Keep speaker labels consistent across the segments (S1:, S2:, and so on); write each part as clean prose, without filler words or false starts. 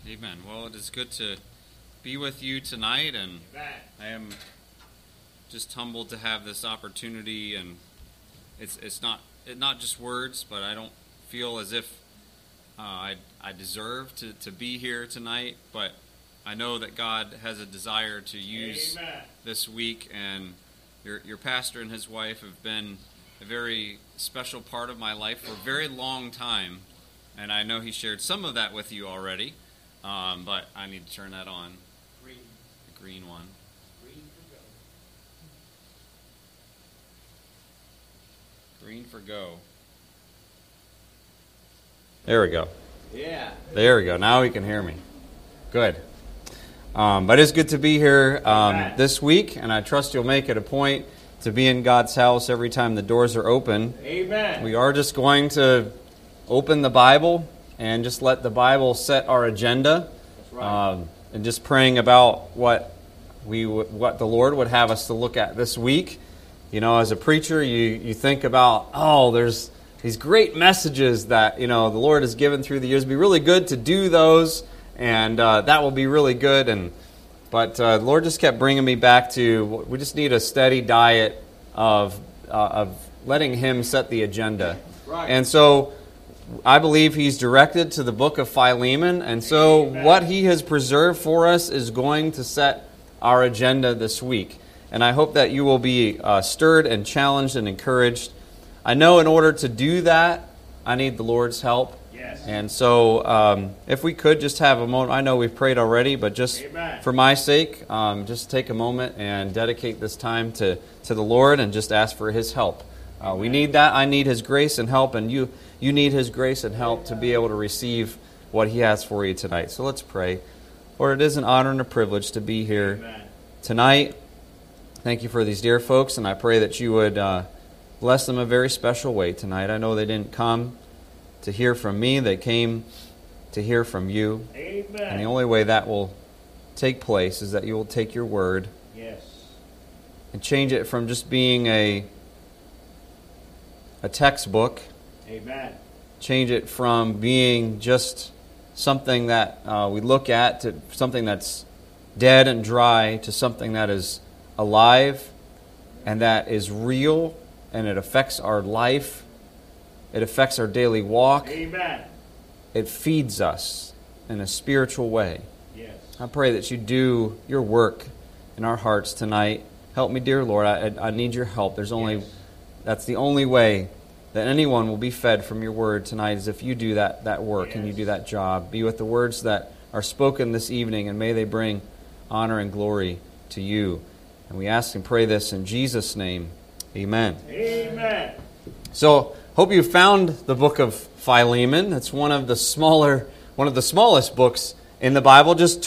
S1: Amen. Well, it is good to be with you tonight, and I am just humbled to have this opportunity. And it's not just words, but I don't feel as if I deserve to be here tonight. But I know that God has a desire to use this week, and your pastor and his wife have been a very special part of my life for a very long time, and I know he shared some of that with you already. But I need to turn that on.
S2: Green.
S1: The green one.
S2: Green for go.
S1: Green for go. There we go.
S2: Yeah.
S1: There we go. Now he can hear me. Good. But it's good to be here this week, and I trust you'll make it a point to be in God's house every time the doors are open.
S2: Amen.
S1: We are just going to open the Bible and just let the Bible set our agenda.
S2: That's right.
S1: And just praying about what the Lord would have us to look at this week. You know, as a preacher, you think about, there's these great messages that, the Lord has given through the years. It'd be really good to do those, and that will be really good. But the Lord just kept bringing me back to, we just need a steady diet of letting Him set the agenda.
S2: Right.
S1: And so I believe He's directed to the book of Philemon, and so
S2: Amen.
S1: What He has preserved for us is going to set our agenda this week. And I hope that you will be stirred and challenged and encouraged. I know in order to do that, I need the Lord's help.
S2: Yes.
S1: And so if we could just have a moment, I know we've prayed already, but just
S2: Amen.
S1: For my sake, just take a moment and dedicate this time to the Lord and just ask for His help. We need that. I need His grace and help, and you need His grace and help to be able to receive what He has for you tonight. So let's pray. Lord, it is an honor and a privilege to be here tonight. Thank you for these dear folks, and I pray that you would bless them a very special way tonight. I know they didn't come to hear from me. They came to hear from you.
S2: Amen.
S1: And the only way that will take place is that you will take your word and change it from just being a textbook.
S2: Amen.
S1: Change it from being just something that we look at to something that's dead and dry to something that is alive and that is real, and it affects our life. It affects our daily walk.
S2: Amen.
S1: It feeds us in a spiritual way.
S2: Yes.
S1: I pray that you do your work in our hearts tonight. Help me, dear Lord. I need your help. That's the only way that anyone will be fed from your word tonight, is if you do that work and you do that job. Be with the words that are spoken this evening, and may they bring honor and glory to you. And we ask and pray this in Jesus' name. Amen.
S2: Amen.
S1: So, hope you found the book of Philemon. It's one of the smallest books in the Bible. Just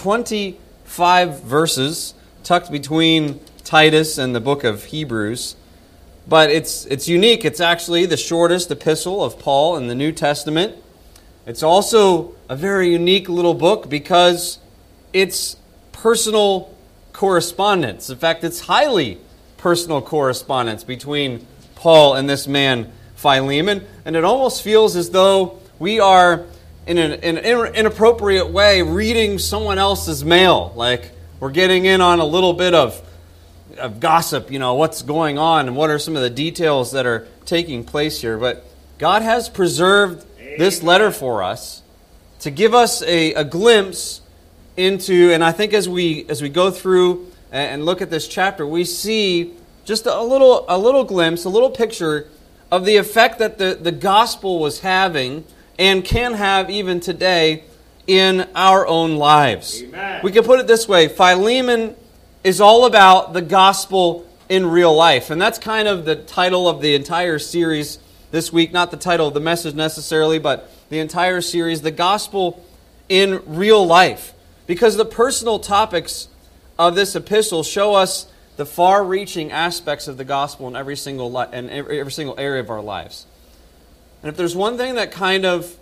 S1: 25 verses tucked between Titus and the book of Hebrews. But it's unique. It's actually the shortest epistle of Paul in the New Testament. It's also a very unique little book because it's personal correspondence. In fact, it's highly personal correspondence between Paul and this man Philemon, and it almost feels as though we are, in an inappropriate way, reading someone else's mail. Like we're getting in on a little bit of gossip, what's going on and what are some of the details that are taking place here. But God has preserved this letter for us to give us a glimpse into, and I think as we go through and look at this chapter, we see just a little glimpse, a little picture of the effect that the gospel was having and can have even today in our own lives.
S2: Amen.
S1: We can put it this way: Philemon is all about the gospel in real life. And that's kind of the title of the entire series this week. Not the title of the message necessarily, but the entire series, The Gospel in Real Life. Because the personal topics of this epistle show us the far-reaching aspects of the gospel in every single area of our lives. And if there's one thing that kind of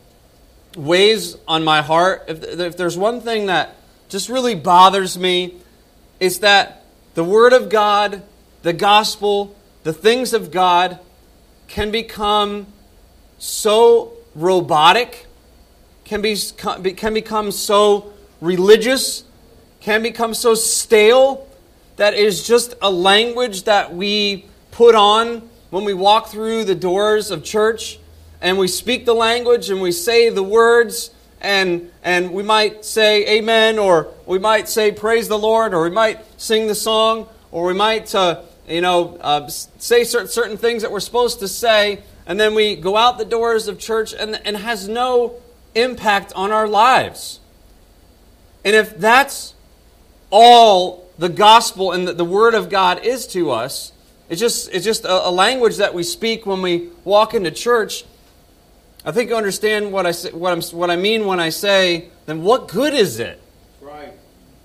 S1: weighs on my heart, if there's one thing that just really bothers me, it's that the Word of God, the gospel, the things of God can become so robotic can become so religious, can become so stale, that is just a language that we put on when we walk through the doors of church, and we speak the language and we say the words, and we might say amen, or we might say praise the Lord, or we might sing the song, or we might say certain things that we're supposed to say, and then we go out the doors of church and has no impact on our lives. And if that's all the gospel and the Word of God is to us, it's just a language that we speak when we walk into church, I think you understand what I mean when I say, then what good is it?
S2: Right.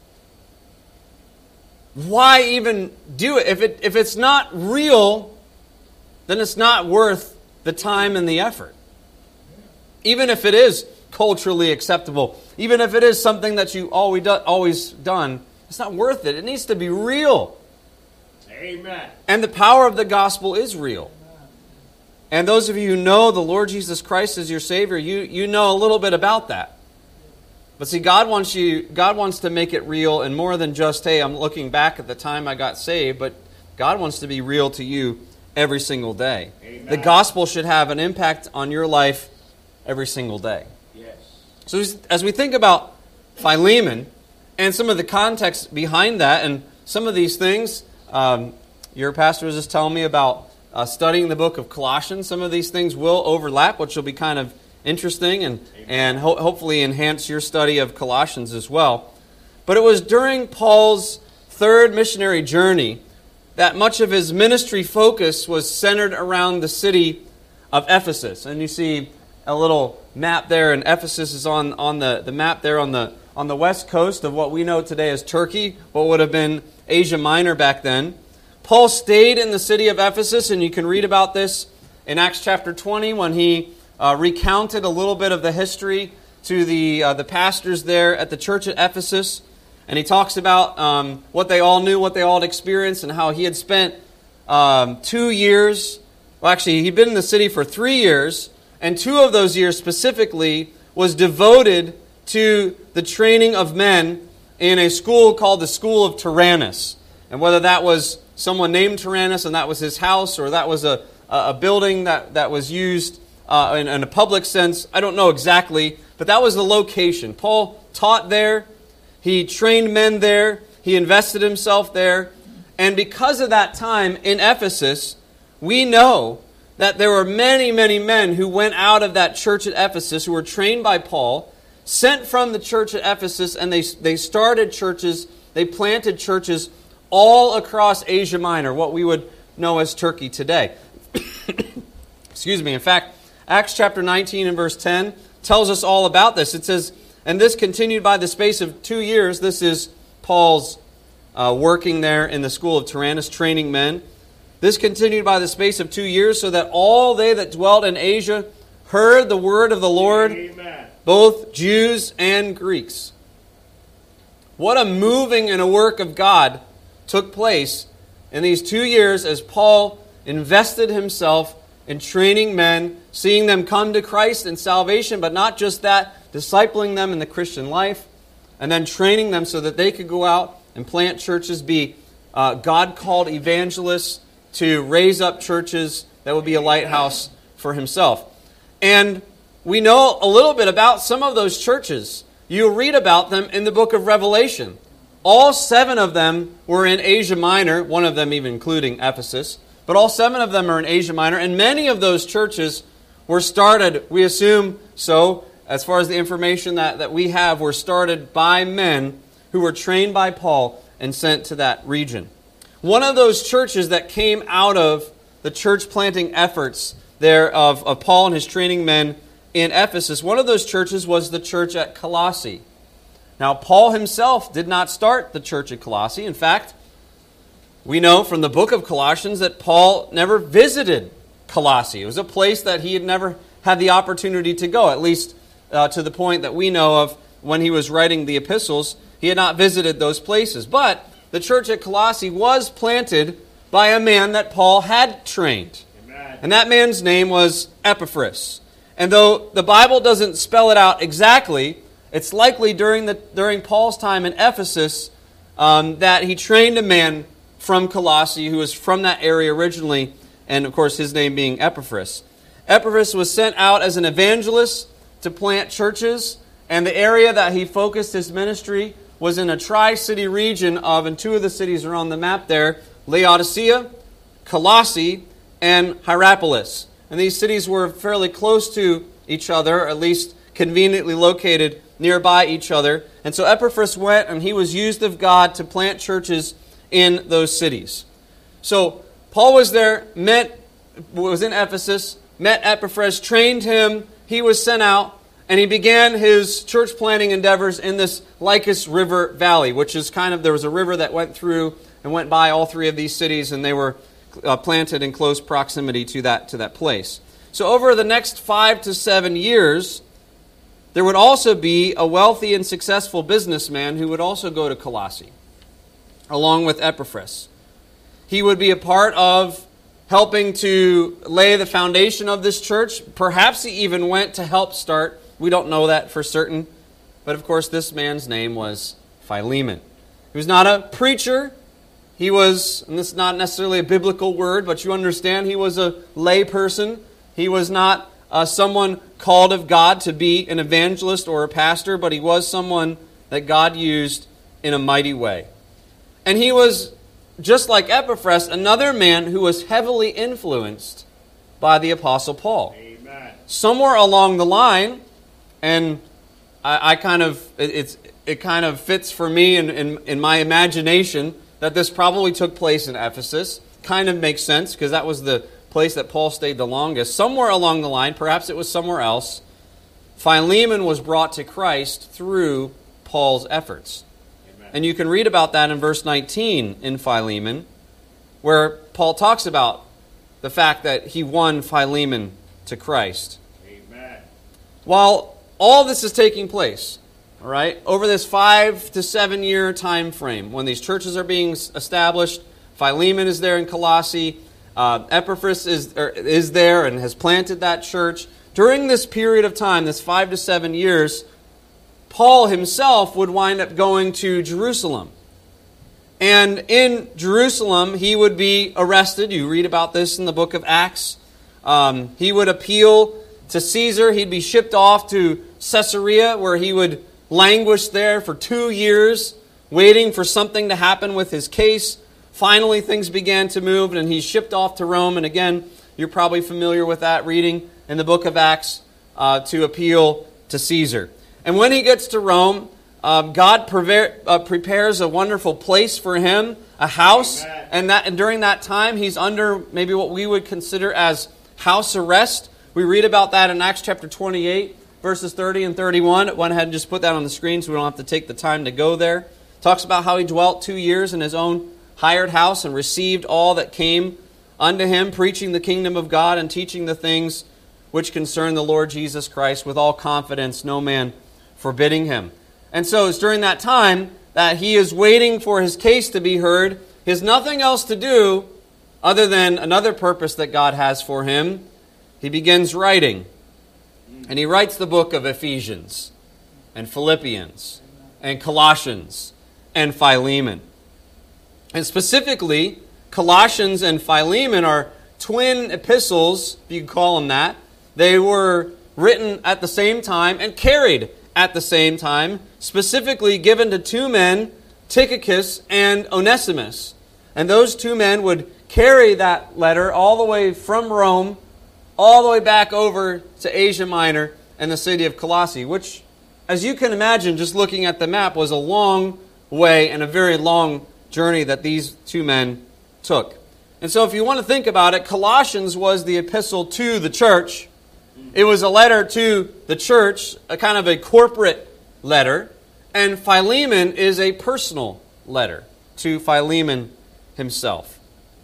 S1: Why even do it? If it's not real, then it's not worth the time and the effort. Even if it is culturally acceptable, even if it is something that you always done, it's not worth it. It needs to be real.
S2: Amen.
S1: And the power of the gospel is real. And those of you who know the Lord Jesus Christ as your Savior, you know a little bit about that. But see, God wants to make it real, and more than just, hey, I'm looking back at the time I got saved, but God wants to be real to you every single day.
S2: Amen.
S1: The gospel should have an impact on your life every single day.
S2: Yes.
S1: So as we think about Philemon and some of the context behind that, and some of these things, your pastor was just telling me about studying the book of Colossians. Some of these things will overlap, which will be kind of interesting and hopefully enhance your study of Colossians as well. But it was during Paul's third missionary journey that much of his ministry focus was centered around the city of Ephesus. And you see a little map there, and Ephesus is on the map there on the west coast of what we know today as Turkey, what would have been Asia Minor back then. Paul stayed in the city of Ephesus, and you can read about this in Acts chapter 20 when he recounted a little bit of the history to the pastors there at the church at Ephesus. And he talks about what they all knew, what they all had experienced, and how he had spent 2 years. Well, actually, he'd been in the city for 3 years, and 2 of those years specifically was devoted to the training of men in a school called the School of Tyrannus. And whether that was someone named Tyrannus and that was his house, or that was a building that was used in a public sense, I don't know exactly, but that was the location. Paul taught there. He trained men there. He invested himself there. And because of that time in Ephesus, we know that there were many, many men who went out of that church at Ephesus who were trained by Paul, sent from the church at Ephesus, and they started churches, they planted churches all across Asia Minor, what we would know as Turkey today. Excuse me. In fact, Acts chapter 19 and verse 10 tells us all about this. It says, "And this continued by the space of 2 years." This is Paul's working there in the school of Tyrannus, training men. "This continued by the space of 2 years, so that all they that dwelt in Asia heard the word of the Lord,
S2: Amen.
S1: both Jews and Greeks." What a moving and a work of God took place in these 2 years as Paul invested himself in training men, seeing them come to Christ and salvation, but not just that, discipling them in the Christian life, and then training them so that they could go out and plant churches, be God-called evangelists to raise up churches that would be a lighthouse for himself. And we know a little bit about some of those churches. You read about them in the book of Revelation. All 7 of them were in Asia Minor, one of them even including Ephesus. But all 7 of them are in Asia Minor, and many of those churches were started, we assume so, as far as the information that we have, were started by men who were trained by Paul and sent to that region. One of those churches that came out of the church planting efforts there of Paul and his training men in Ephesus, one of those churches was the church at Colossae. Now, Paul himself did not start the church at Colossae. In fact, we know from the book of Colossians that Paul never visited Colossae. It was a place that he had never had the opportunity to go, at least to the point that we know of when he was writing the epistles. He had not visited those places. But the church at Colossae was planted by a man that Paul had trained.
S2: Amen.
S1: And that man's name was Epaphras. And though the Bible doesn't spell it out exactly, it's likely during Paul's time in Ephesus that he trained a man from Colossae who was from that area originally, and of course his name being Epaphras. Epaphras was sent out as an evangelist to plant churches, and the area that he focused his ministry was in a tri-city region and two of the cities are on the map there, Laodicea, Colossae, and Hierapolis. And these cities were fairly close to each other, or at least conveniently located nearby each other. And so Epaphras went, and he was used of God to plant churches in those cities. So Paul was there, was in Ephesus, met Epaphras, trained him, he was sent out, and he began his church planting endeavors in this Lycus River Valley, which is there was a river that went through and went by all three of these cities, and they were planted in close proximity to that place. So over the next 5 to 7 years, there would also be a wealthy and successful businessman who would also go to Colossae, along with Epaphras. He would be a part of helping to lay the foundation of this church. Perhaps he even went to help start. We don't know that for certain. But of course, this man's name was Philemon. He was not a preacher. He was, and this is not necessarily a biblical word, but you understand, he was a lay person. He was not someone called of God to be an evangelist or a pastor, but he was someone that God used in a mighty way. And he was, just like Epaphras, another man who was heavily influenced by the Apostle Paul.
S2: Amen.
S1: Somewhere along the line, and it kind of fits for me in my imagination that this probably took place in Ephesus. Kind of makes sense because that was the place that Paul stayed the longest. Somewhere along the line, perhaps it was somewhere else, Philemon was brought to Christ through Paul's efforts. Amen. And you can read about that in verse 19 in Philemon, where Paul talks about the fact that he won Philemon to Christ.
S2: Amen.
S1: While all this is taking place, all right, over this 5 to 7 year time frame, when these churches are being established, Philemon is there in Colossae, Epaphras is there and has planted that church. During this period of time, this 5 to 7 years, Paul himself would wind up going to Jerusalem. And in Jerusalem, he would be arrested. You read about this in the book of Acts. He would appeal to Caesar. He'd be shipped off to Caesarea, where he would languish there for 2 years, waiting for something to happen with his case. Finally, things began to move, and he's shipped off to Rome. And again, you're probably familiar with that, reading in the book of Acts, to appeal to Caesar. And when he gets to Rome, God prepares a wonderful place for him, a house. And during that time, he's under maybe what we would consider as house arrest. We read about that in Acts chapter 28, verses 30 and 31. I went ahead and just put that on the screen so we don't have to take the time to go there. Talks about how he dwelt 2 years in his own hired house and received all that came unto him, preaching the kingdom of God and teaching the things which concern the Lord Jesus Christ with all confidence, no man forbidding him. And so it's during that time that he is waiting for his case to be heard. He has nothing else to do other than another purpose that God has for him. He begins writing. And he writes the book of Ephesians and Philippians and Colossians and Philemon. And specifically, Colossians and Philemon are twin epistles, if you could call them that. They were written at the same time and carried at the same time, specifically given to two men, Tychicus and Onesimus. And those two men would carry that letter all the way from Rome, all the way back over to Asia Minor and the city of Colossae, which, as you can imagine, just looking at the map, was a long way and a very long journey that these two men took. And so if you want to think about it, Colossians was the epistle to the church. It was a letter to the church, a kind of a corporate letter. And Philemon is a personal letter to Philemon himself.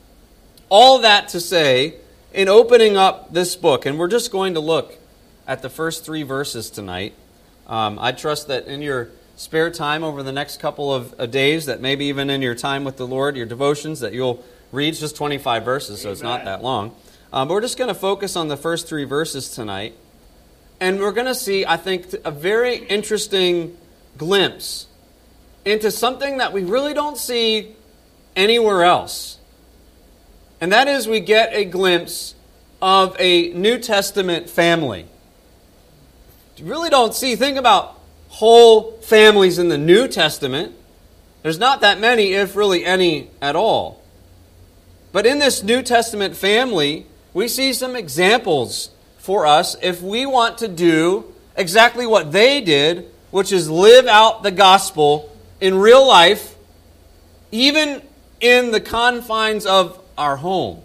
S1: All that to say, in opening up this book, and we're just going to look at the first 3 verses tonight. I trust that in your spare time over the next couple of days, that maybe even in your time with the Lord, your devotions, that you'll read just 25 verses, so it's not that long. But we're just going to focus on the first 3 verses tonight. And we're going to see, I think, a very interesting glimpse into something that we really don't see anywhere else. And that is, we get a glimpse of a New Testament family. You really don't see, think about whole families in the New Testament. There's not that many, if really any at all. But in this New Testament family, we see some examples for us if we want to do exactly what they did, which is live out the gospel in real life, even in the confines of our home.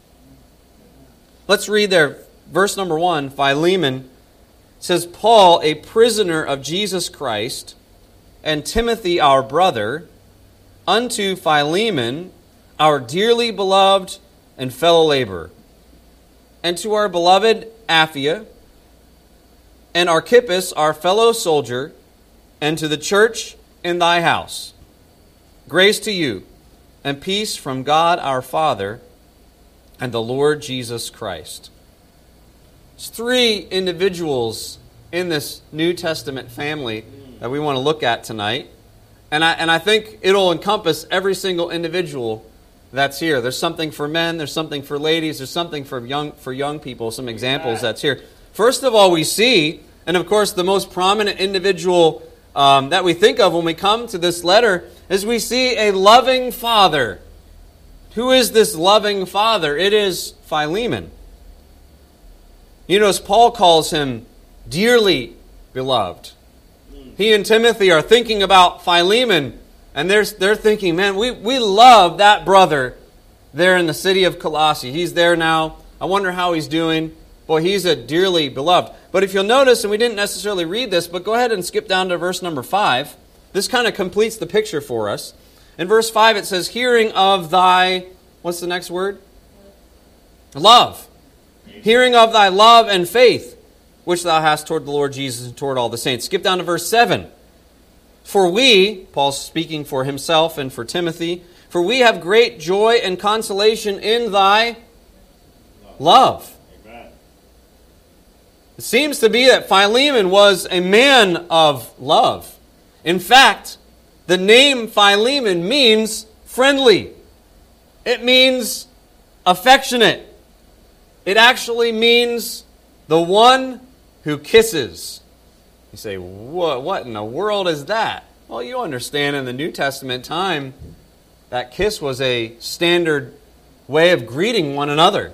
S1: Let's read there, verse number 1, Philemon says, Paul, a prisoner of Jesus Christ, and Timothy, our brother, unto Philemon, our dearly beloved and fellow laborer, and to our beloved Apphia, and Archippus, our fellow soldier, and to the church in thy house. Grace to you, and peace from God our Father and the Lord Jesus Christ. There's three individuals in this New Testament family that we want to look at tonight. And I think it'll encompass every single individual that's here. There's something for men, there's something for ladies, there's something for young people, some examples that's here. First of all, we see, and of course the most prominent individual that we think of when we come to this letter, is we see a loving father. Who is this loving father? It is Philemon. You notice Paul calls him dearly beloved. He and Timothy are thinking about Philemon, and they're thinking, man, we love that brother there in the city of Colossae. He's there now. I wonder how he's doing. Boy, he's a dearly beloved. But if you'll notice, and we didn't necessarily read this, but go ahead and skip down to verse number 5. This kind of completes the picture for us. In verse 5 it says, hearing of thy, what's the next word? Love. Hearing of thy love and faith, which thou hast toward the Lord Jesus and toward all the saints. Skip down to verse 7. For we, Paul's speaking for himself and for Timothy, for we have great joy and consolation in thy love. Amen. It seems to be that Philemon was a man of love. In fact, the name Philemon means friendly. It means affectionate. It actually means the one who kisses. You say, what in the world is that? Well, you understand in the New Testament time, that kiss was a standard way of greeting one another.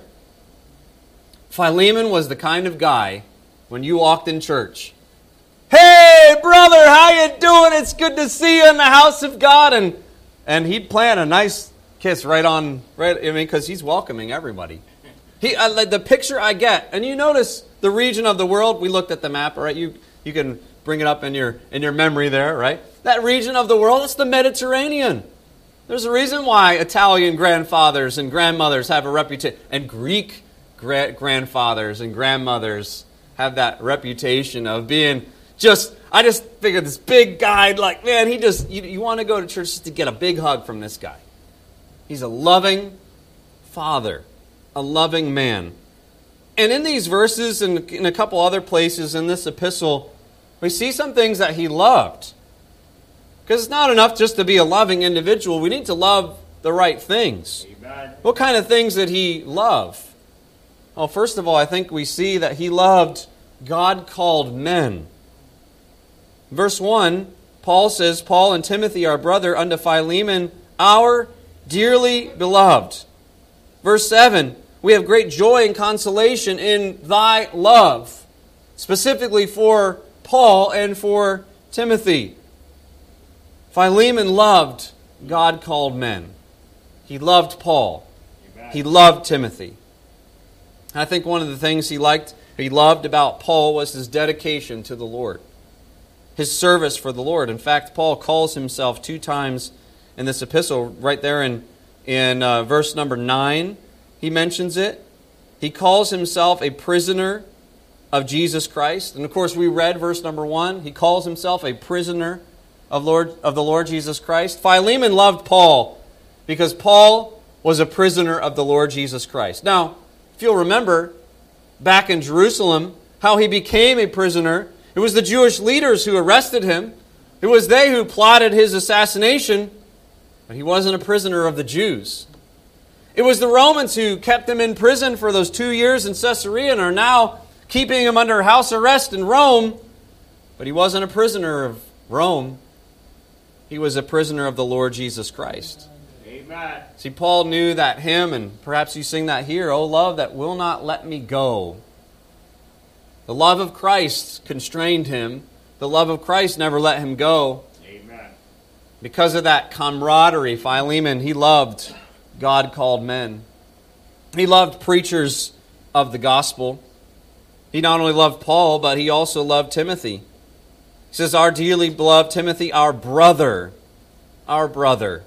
S1: Philemon was the kind of guy, when you walked in church, hey, brother, how you doing? It's good to see you in the house of God. And he'd plant a nice kiss because he's welcoming everybody. The picture I get, and you notice the region of the world, we looked at the map, right? You can bring it up in your memory there, right? That region of the world, it's the Mediterranean. There's a reason why Italian grandfathers and grandmothers have a reputation, and Greek grandfathers and grandmothers have that reputation of being I just figured this big guy, like, man, you want to go to church just to get a big hug from this guy. He's a loving father, a loving man. And in these verses and in a couple other places in this epistle, we see some things that he loved. Because it's not enough just to be a loving individual. We need to love the right things. Amen. What kind of things did he love? Well, first of all, I think we see that he loved God-called men. Verse 1, Paul says, Paul and Timothy, our brother, unto Philemon, our dearly beloved. Verse 7, we have great joy and consolation in thy love, specifically for Paul and for Timothy. Philemon loved God-called men. He loved Paul. Amen. He loved Timothy. I think one of the things he loved about Paul was his dedication to the Lord, his service for the Lord. In fact, Paul calls himself 2 times in this epistle, right there in verse number 9, he mentions it. He calls himself a prisoner of Jesus Christ. And of course, we read verse number 1. He calls himself a prisoner of the Lord Jesus Christ. Philemon loved Paul because Paul was a prisoner of the Lord Jesus Christ. Now, if you'll remember, back in Jerusalem, how he became a prisoner. It was the Jewish leaders who arrested him. It was they who plotted his assassination, but he wasn't a prisoner of the Jews. It was the Romans who kept him in prison for those 2 years in Caesarea and are now keeping him under house arrest in Rome, but he wasn't a prisoner of Rome. He was a prisoner of the Lord Jesus Christ.
S2: Amen.
S1: See, Paul knew that hymn, and perhaps you sing that here, "O love that will not let me go." The love of Christ constrained him. The love of Christ never let him go.
S2: Amen.
S1: Because of that camaraderie, Philemon, he loved God-called men. He loved preachers of the gospel. He not only loved Paul, but he also loved Timothy. He says, "Our dearly beloved Timothy, our brother." Our brother.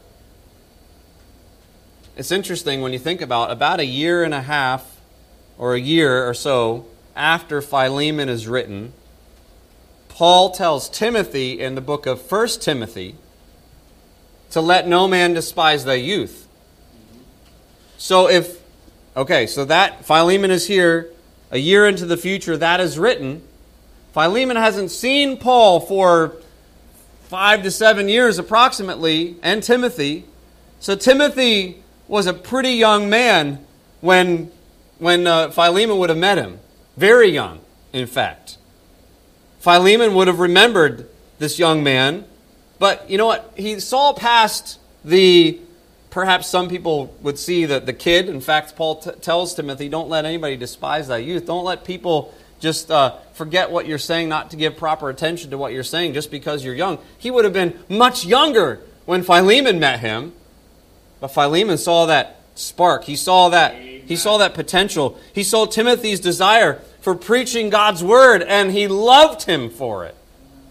S1: It's interesting when you think about a year and a half, or a year or so, after Philemon is written, Paul tells Timothy in the book of 1 Timothy to let no man despise thy youth. So so that Philemon is here, a year into the future, that is written. Philemon hasn't seen Paul for 5 to 7 years approximately, and Timothy. So Timothy was a pretty young man when Philemon would have met him. Very young, in fact. Philemon would have remembered this young man, but you know what? He saw past perhaps some people would see the kid. In fact, Paul tells Timothy, don't let anybody despise thy youth. Don't let people just forget what you're saying, not to give proper attention to what you're saying just because you're young. He would have been much younger when Philemon met him, but Philemon saw that spark. He saw that potential. He saw Timothy's desire for preaching God's word, and he loved him for it.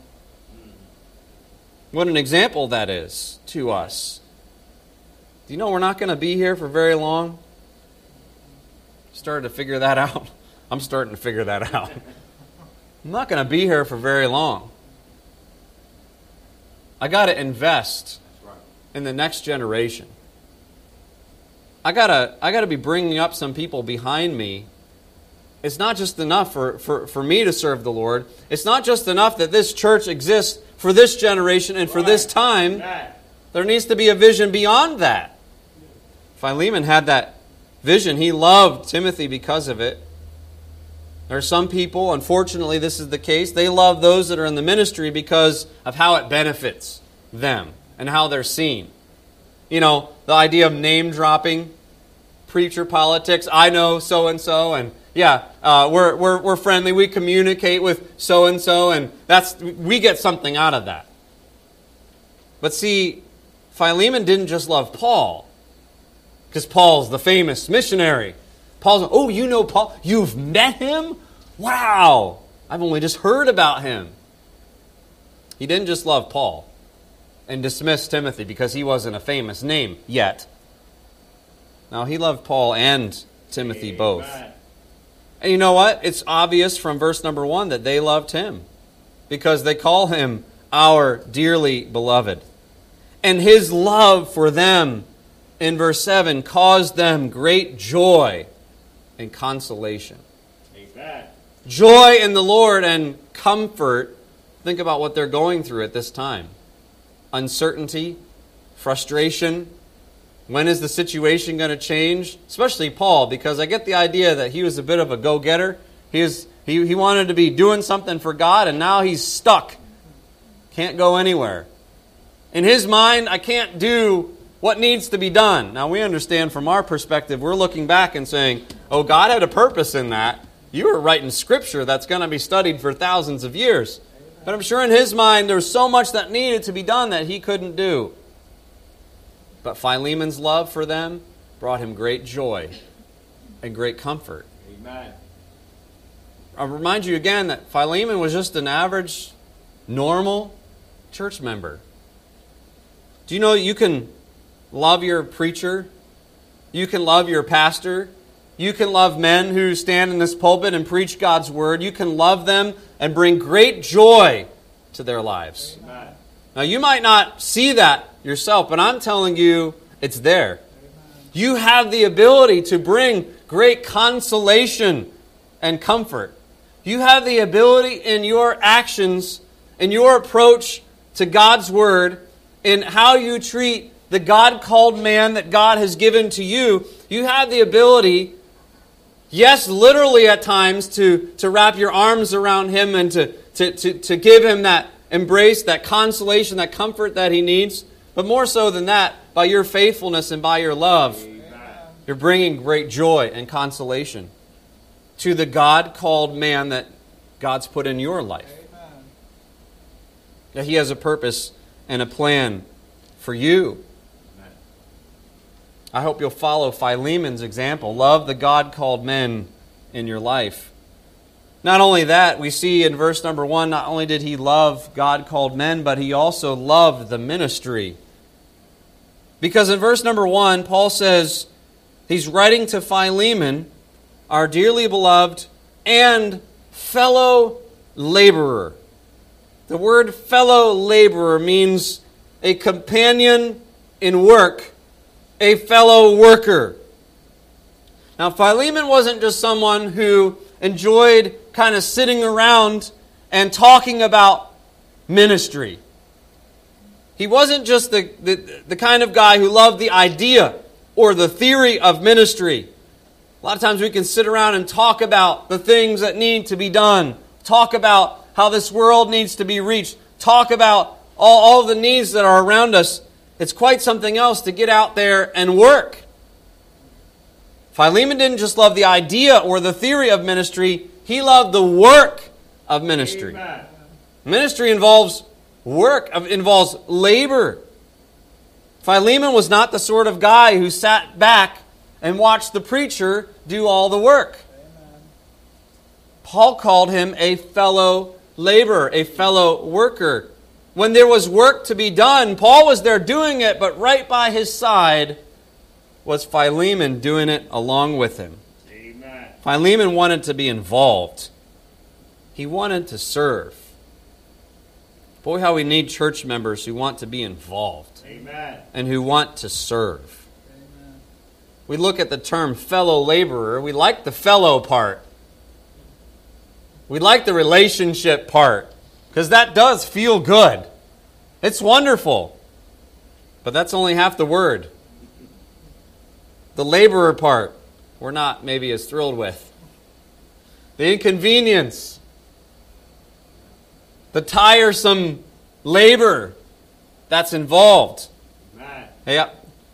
S1: What an example that is to us. Do you know we're not going to be here for very long? Started to figure that out. I'm starting to figure that out. I'm not going to be here for very long. I got to invest in the next generation. I gotta be bringing up some people behind me. It's not just enough for me to serve the Lord. It's not just enough that this church exists for this generation and for this time. There needs to be a vision beyond that. Philemon had that vision. He loved Timothy because of it. There are some people, unfortunately this is the case, they love those that are in the ministry because of how it benefits them and how they're seen. You know, the idea of name dropping, preacher politics. I know so and so, and we're friendly. We communicate with so and so, and we get something out of that. But see, Philemon didn't just love Paul, because Paul's the famous missionary. Paul's, oh, you know Paul? You've met him? Wow! I've only just heard about him. He didn't just love Paul and dismiss Timothy because he wasn't a famous name yet. Now, he loved Paul and Timothy both. And you know what? It's obvious from verse number 1 that they loved him because they call him our dearly beloved. And his love for them, in verse 7, caused them great joy and consolation.
S2: Amen.
S1: Joy in the Lord and comfort. Think about what they're going through at this time. Uncertainty, frustration. When is the situation going to change? Especially Paul, because I get the idea that he was a bit of a go-getter. He wanted to be doing something for God, and now he's stuck. Can't go anywhere. In his mind, I can't do what needs to be done. Now, we understand from our perspective, we're looking back and saying, oh, God had a purpose in that. You were writing Scripture that's going to be studied for thousands of years. But I'm sure in his mind there was so much that needed to be done that he couldn't do. But Philemon's love for them brought him great joy and great comfort.
S2: Amen.
S1: I'll remind you again that Philemon was just an average, normal church member. Do you know you can love your preacher? You can love your pastor? You can love men who stand in this pulpit and preach God's word. You can love them and bring great joy to their lives.
S2: Amen.
S1: Now, you might not see that yourself, but I'm telling you, it's there. You have the ability to bring great consolation and comfort. You have the ability in your actions, in your approach to God's Word, in how you treat the God-called man that God has given to you. You have the ability, yes, literally at times, to wrap your arms around him and to give him that embrace, that consolation, that comfort that he needs. But more so than that, by your faithfulness and by your love, you're bringing great joy and consolation to the God-called man that God's put in your life. That He has a purpose and a plan for you. I hope you'll follow Philemon's example. Love the God-called men in your life. Not only that, we see in verse number 1, not only did he love God-called men, but he also loved the ministry. Because in verse number 1, Paul says, he's writing to Philemon, our dearly beloved and fellow laborer. The word fellow laborer means a companion in work, a fellow worker. Now, Philemon wasn't just someone who enjoyed kind of sitting around and talking about ministry. He wasn't just the kind of guy who loved the idea or the theory of ministry. A lot of times we can sit around and talk about the things that need to be done, talk about how this world needs to be reached, talk about all the needs that are around us. It's quite something else to get out there and work. Philemon didn't just love the idea or the theory of ministry, he loved the work of ministry.
S2: Amen.
S1: Ministry involves work, involves labor. Philemon was not the sort of guy who sat back and watched the preacher do all the work.
S3: Amen.
S1: Paul called him a fellow laborer, a fellow worker. When there was work to be done, Paul was there doing it, but right by his side was Philemon doing it along with him.
S2: Amen.
S1: Philemon wanted to be involved. He wanted to serve. Boy, how we need church members who want to be involved
S2: Amen.
S1: and who want to serve.
S3: Amen.
S1: We look at the term fellow laborer. We like the fellow part. We like the relationship part because that does feel good. It's wonderful. But that's only half the word. The laborer part, we're not maybe as thrilled with. The inconvenience, the tiresome labor that's involved.
S2: Amen.
S1: Hey,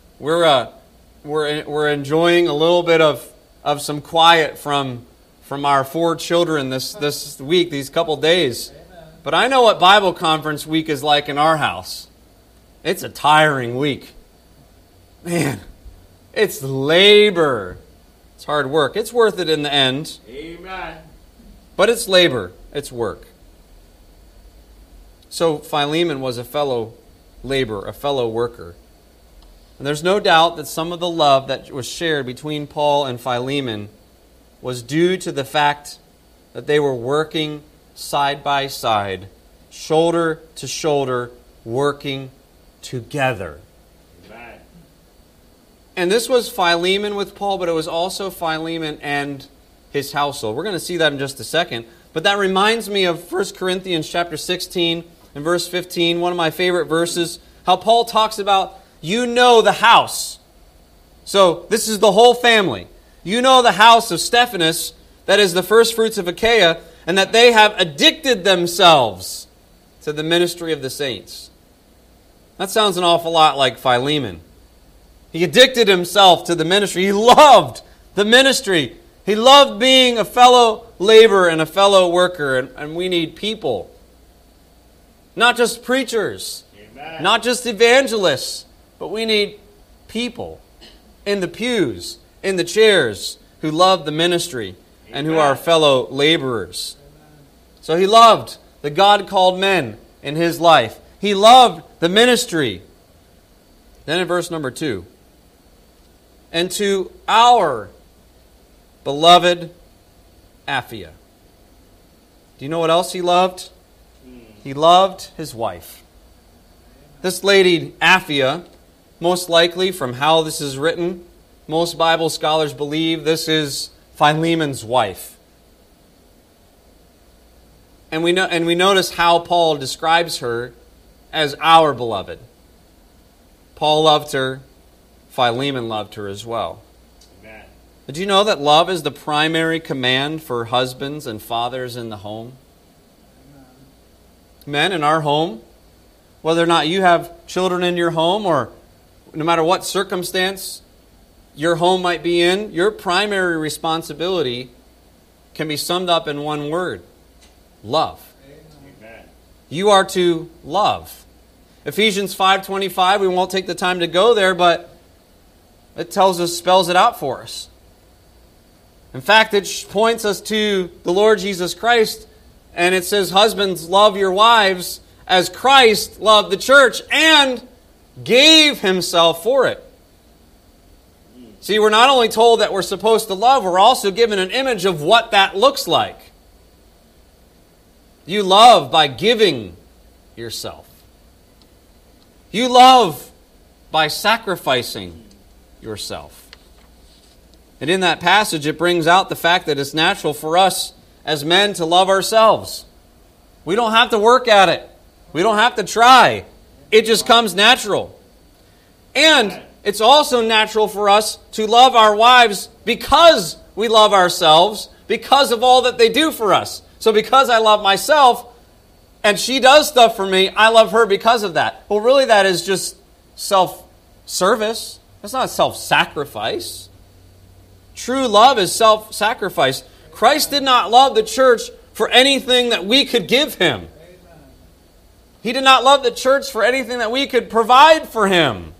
S1: we're enjoying a little bit of some quiet from our 4 children this week, these couple days.
S3: Amen.
S1: But I know what Bible conference week is like in our house. It's a tiring week. Man, it's labor. It's hard work. It's worth it in the end,
S2: Amen.
S1: but it's labor. It's work. So Philemon was a fellow laborer, a fellow worker. And there's no doubt that some of the love that was shared between Paul and Philemon was due to the fact that they were working side by side, shoulder to shoulder, working together.
S2: Amen.
S1: And this was Philemon with Paul, but it was also Philemon and his household. We're going to see that in just a second. But that reminds me of 1 Corinthians chapter 16 and verse 15, one of my favorite verses, how Paul talks about, you know the house. So this is the whole family. You know the house of Stephanas, that is the first fruits of Achaia, and that they have addicted themselves to the ministry of the saints. That sounds an awful lot like Philemon. He addicted himself to the ministry. He loved the ministry. He loved being a fellow laborer and a fellow worker. And we need people. Not just preachers.
S2: Amen.
S1: Not just evangelists. But we need people in the pews, in the chairs, who love the ministry and who are fellow laborers. So he loved the God-called men in his life. He loved the ministry. Then in verse number 2, and to our beloved Apphia. Do you know what else he loved? He loved his wife. This lady, Apphia, most likely from how this is written, most Bible scholars believe this is Philemon's wife. And we notice how Paul describes her as our beloved. Paul loved her. Philemon loved her as well.
S2: Amen.
S1: Did you know that love is the primary command for husbands and fathers in the home? Men, in our home, whether or not you have children in your home or no matter what circumstance your home might be in, your primary responsibility can be summed up in one word: love.
S2: Amen.
S1: You are to love. Ephesians 5:25, we won't take the time to go there, but it spells it out for us. In fact, it points us to the Lord Jesus Christ, and it says, husbands, love your wives as Christ loved the church and gave himself for it. See, we're not only told that we're supposed to love, we're also given an image of what that looks like. You love by giving yourself. You love by sacrificing yourself. And in that passage, it brings out the fact that it's natural for us as men to love ourselves. We don't have to work at it. We don't have to try. It just comes natural. And it's also natural for us to love our wives because we love ourselves, because of all that they do for us. So because I love myself, and she does stuff for me, I love her because of that. Well, really that is just self-service. That's not self-sacrifice. True love is self-sacrifice. Christ did not love the church for anything that we could give him. He did not love the church for anything that we could provide for him.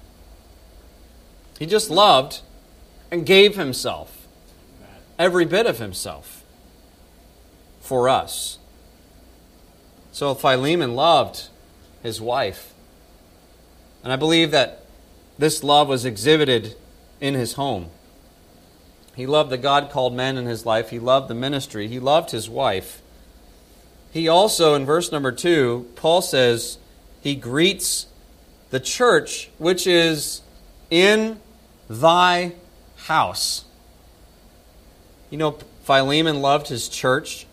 S1: He just loved and gave himself, every bit of himself, for us. So Philemon loved his wife. And I believe that this love was exhibited in his home. He loved the God-called men in his life. He loved the ministry. He loved his wife. He also, in verse number 2, Paul says he greets the church which is in thy house. You know, Philemon loved his church.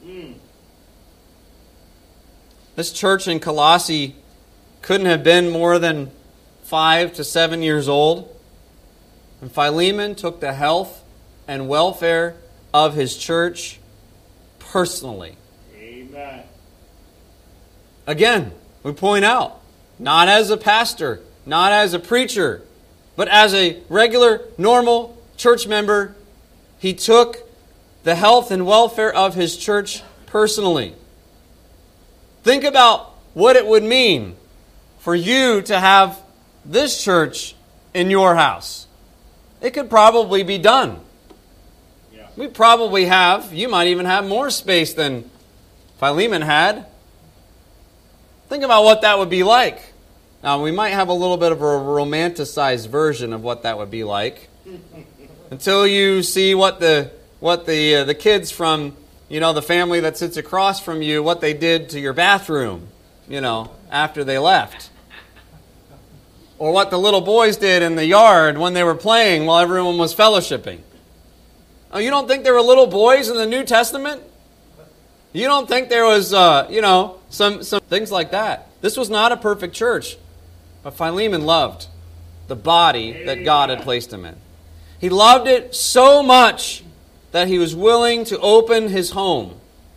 S1: This church in Colossae couldn't have been more than 5 to 7 years old. And Philemon took the health and welfare of his church personally.
S2: Amen.
S1: Again, we point out, not as a pastor, not as a preacher, but as a regular, normal church member, he took the health and welfare of his church personally. Think about what it would mean for you to have this church in your house. It could probably be done.
S2: Yeah.
S1: We probably have, you might even have more space than Philemon had. Think about what that would be like. Now, we might have a little bit of a romanticized version of what that would be like. Until you see what the kids from, the family that sits across from you, what they did to your bathroom, after they left. Or what the little boys did in the yard when they were playing while everyone was fellowshipping. Oh, you don't think there were little boys in the New Testament? You don't think there was, some things like that? This was not a perfect church. But Philemon loved the body that God had placed him in. He loved it so much that he was willing to open his home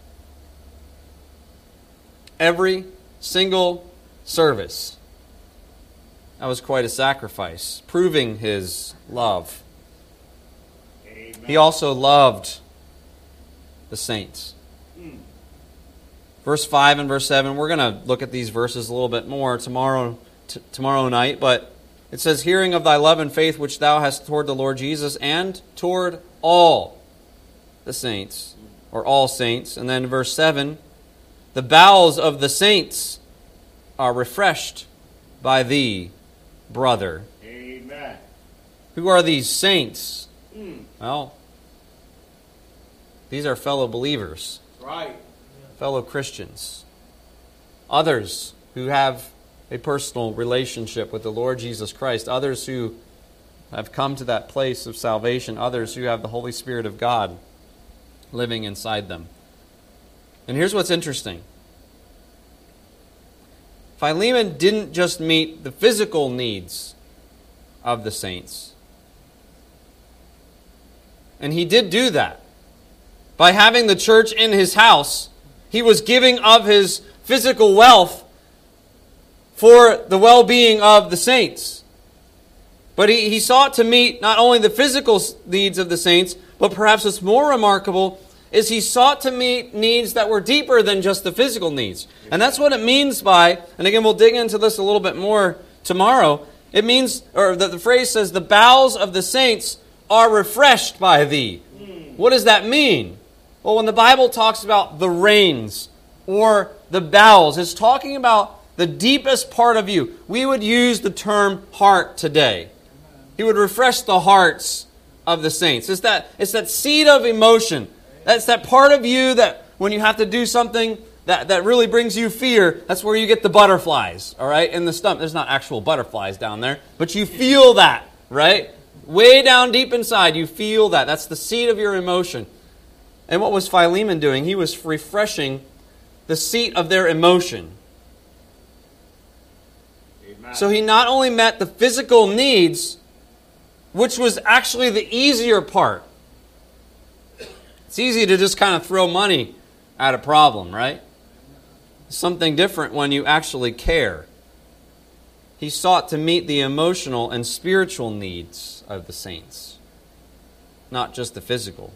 S1: every single service. That was quite a sacrifice, proving his love.
S2: Amen.
S1: He also loved the saints. Verse 5 and verse 7, we're going to look at these verses a little bit more tomorrow night, but it says, hearing of thy love and faith which thou hast toward the Lord Jesus and toward all the saints, or all saints. And then verse 7, the bowels of the saints are refreshed by thee, brother.
S2: Amen.
S1: Who are these saints? Well, these are fellow believers,
S2: Right.
S1: fellow Christians, others who have a personal relationship with the Lord Jesus Christ, others who have come to that place of salvation, others who have the Holy Spirit of God living inside them. And here's what's interesting. Philemon didn't just meet the physical needs of the saints. And he did do that. By having the church in his house, he was giving of his physical wealth for the well-being of the saints. But he sought to meet not only the physical needs of the saints, but perhaps what's more remarkable is he sought to meet needs that were deeper than just the physical needs. And that's what it means by, and again we'll dig into this a little bit more tomorrow, it means, or the phrase says, the bowels of the saints are refreshed by thee. What does that mean? Well, when the Bible talks about the reins or the bowels, it's talking about the deepest part of you. We would use the term heart today. He would refresh the hearts of the saints. It's that seed of emotion. That's that part of you that when you have to do something that really brings you fear, that's where you get the butterflies, all right, in the stomach. There's not actual butterflies down there, but you feel that, right? Way down deep inside, you feel that. That's the seat of your emotion. And what was Philemon doing? He was refreshing the seat of their emotion.
S2: Amen.
S1: So he not only met the physical needs, which was actually the easier part. It's easy to just kind of throw money at a problem, right? Something different when you actually care. He sought to meet the emotional and spiritual needs of the saints, not just the physical.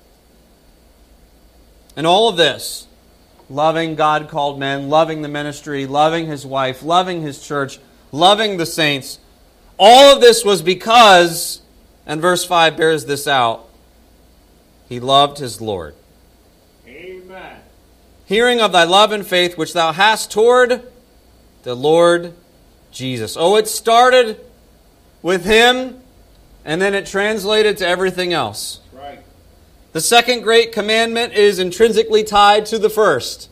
S1: And all of this, loving God-called men, loving the ministry, loving his wife, loving his church, loving the saints, all of this was because, and verse 5 bears this out, he loved his Lord.
S2: Amen.
S1: Hearing of thy love and faith which thou hast toward the Lord Jesus. Oh, it started with him, and then it translated to everything else.
S2: That's right.
S1: The second great commandment is intrinsically tied to the first.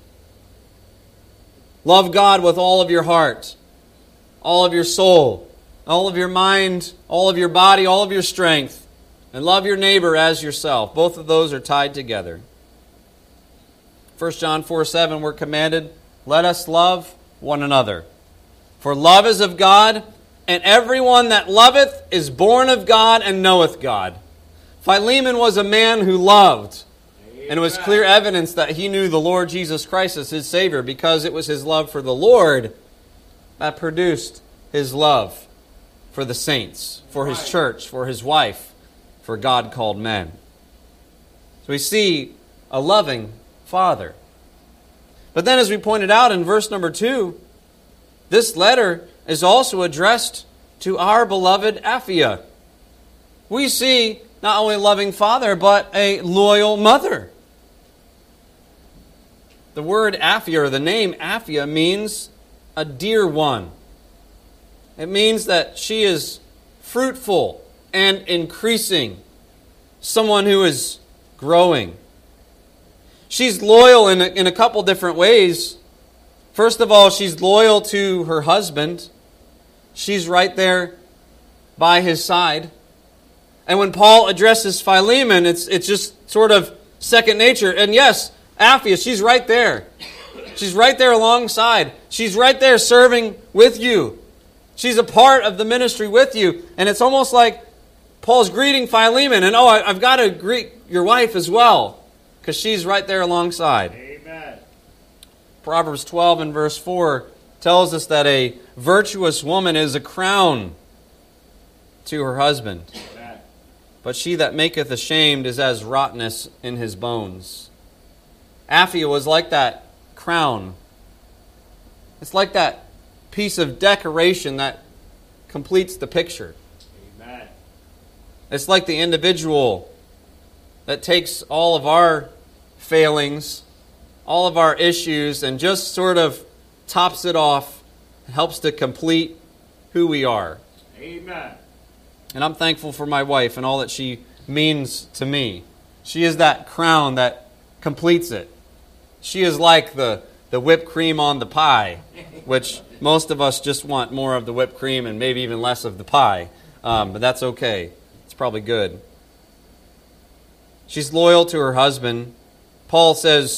S1: Love God with all of your heart, all of your soul, all of your mind, all of your body, all of your strength, and love your neighbor as yourself. Both of those are tied together. 1 John 4:7, we're commanded, let us love one another. For love is of God, and everyone that loveth is born of God and knoweth God. Philemon was a man who loved, and it was clear evidence that he knew the Lord Jesus Christ as his Savior, because it was his love for the Lord that produced his love for the saints, for his church, for his wife, for God-called men. So we see a loving Father. But then, as we pointed out in verse number 2, this letter is also addressed to our beloved Apphia. We see not only a loving father, but a loyal mother. The word Apphia, or the name Apphia, means a dear one. It means that she is fruitful and increasing, someone who is growing. She's loyal in a couple different ways. First of all, she's loyal to her husband. She's right there by his side. And when Paul addresses Philemon, it's just sort of second nature. And yes, Apphia, she's right there. She's right there alongside. She's right there serving with you. She's a part of the ministry with you. And it's almost like Paul's greeting Philemon. And I've got to greet your wife as well, because she's right there alongside.
S2: Amen.
S1: Proverbs 12 and verse 4 tells us that a virtuous woman is a crown to her husband.
S2: Amen.
S1: But she that maketh ashamed is as rottenness in his bones. Apphia was like that crown. It's like that piece of decoration that completes the picture.
S2: Amen.
S1: It's like the individual that takes all of our failings, all of our issues, and just sort of tops it off, helps to complete who we are.
S2: Amen.
S1: And I'm thankful for my wife and all that she means to me. She is that crown that completes it. She is like the whipped cream on the pie, which most of us just want more of the whipped cream and maybe even less of the pie. But that's okay. It's probably good. She's loyal to her husband. Paul says